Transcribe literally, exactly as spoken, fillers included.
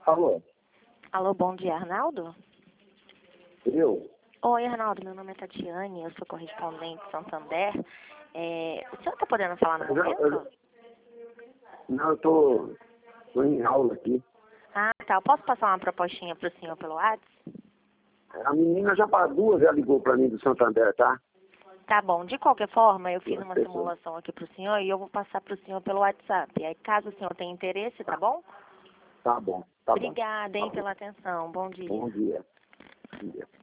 Alô? Alô, bom dia, Arnaldo? Eu? Oi, Arnaldo, meu nome é Tatiane, eu sou correspondente de Santander. É, o senhor está podendo falar no Eu já- eu momento? já- não, eu tô, tô em aula aqui. Ah, tá. Eu posso passar uma propostinha para o senhor pelo WhatsApp? A menina já para duas já ligou para mim do Santander, tá? Tá bom. De qualquer forma, eu fiz Duas uma pessoas. simulação aqui para o senhor e eu vou passar para o senhor pelo WhatsApp. E aí, caso o senhor tenha interesse, tá bom? Tá bom, tá bom. Obrigada, Tá hein, bom. pela atenção. Bom dia. Bom dia. Bom dia.